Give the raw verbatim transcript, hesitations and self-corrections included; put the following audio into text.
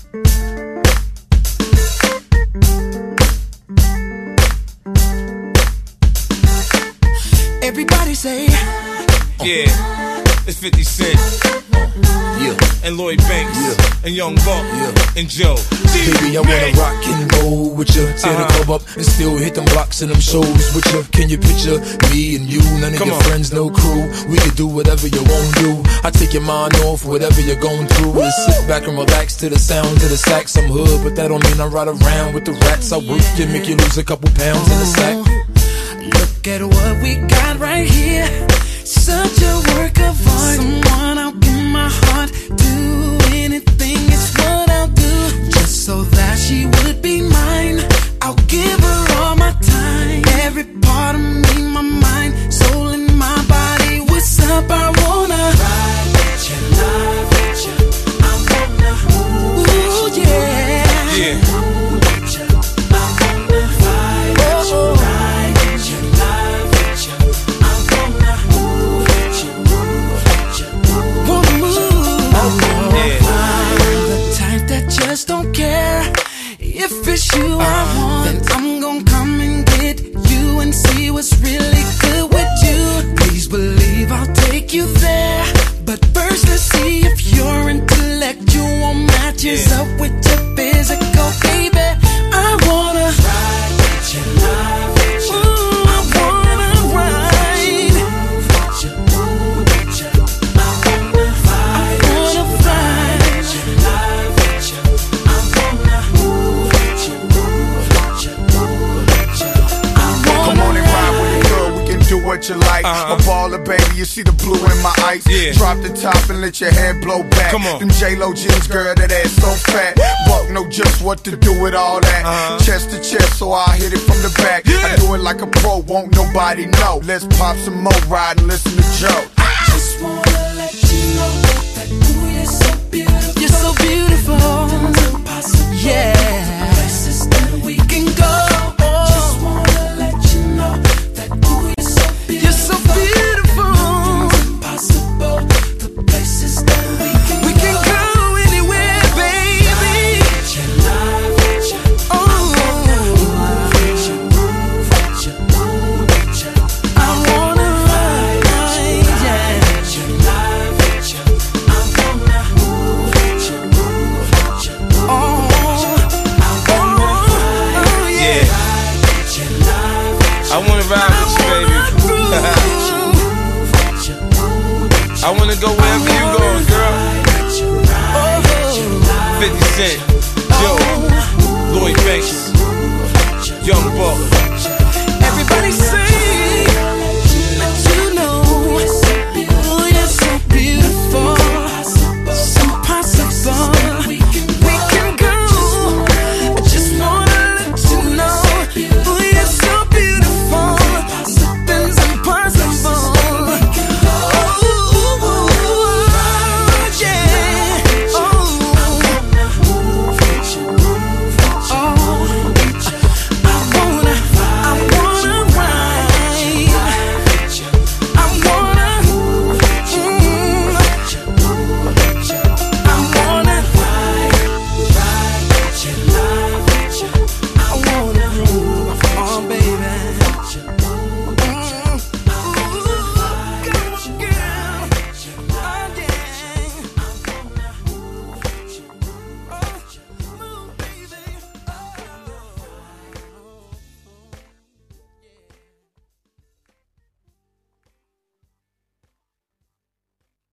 Everybody say, yeah, it's fifty Cent, yeah, and Lloyd Banks, yeah, and Young Buck, yeah, and Joe. Baby, I wanna rock and roll with you, tear uh-huh. the club up and still hit them blocks and them shows with you. Can you picture me and you, none of Come your on. friends, no crew? We could do whatever you won't do. I take your mind off whatever you're going through. Just sit back and relax to the sounds of the sax. I'm hood, but that don't mean I ride around with the rats. I work you, make you lose a couple pounds in the sack. look at what we got right here. Such a work of art. Someone I'll give my heart to. Anything is what I'll do, just so that she would be mine. I'll give her all my time, every part of me, my mind, soul in my body. What's up? I wanna ride with you, love with you. I wanna move with you, yeah, Yeah. move with you. I wanna ride with you, ride with you, love with you. I wanna move with you, move with you, wanna move. I wanna Yeah. ride, the type that just don't care. If it's you I want, then I'm gon' come and get you and see what's really good with you. Please believe I'll take you there, but first let's see if your intellectual matches Yeah. up with your physical, baby. I wanna ride with you, love with you. Ooh, I wanna ride. Move with you, move with you. I wanna ride. I wanna ride with you, love with you. I wanna move with you, move with you, move with you. I wanna Come on and ride with it, girl. We can do what you like. Uh-huh. A baller, baby. You see the blue in my eyes. Yeah. Drop the top and let your hair blow back. Come on. Them J-Lo jeans, girl, that ass so fat. Buck know just what to do with all that. Uh-huh. Chest to chest, so I hit it from the back. Yeah. I do it like a pro, won't nobody know. Let's pop some more, ride and listen to Joe. just wanna let you know that ooh, you're so beautiful. You're so beautiful. Yeah. Places that we can go. Just wanna let you know that ooh, you're so beautiful. You're so beautiful. Impossible. The places that we can we go. We can go anywhere, baby. With your love, with your oh. Move with you, move with you, move with you. I wanna ride, yeah. With your love, with you. I wanna move with you, move with you. Oh, I wanna ride, oh, yeah. Yeah. Ride with your love, with you. I wanna ride with you, baby. I wanna go wherever you go, girl. fifty Cent, Joe, Lloyd Banks, Young Buck.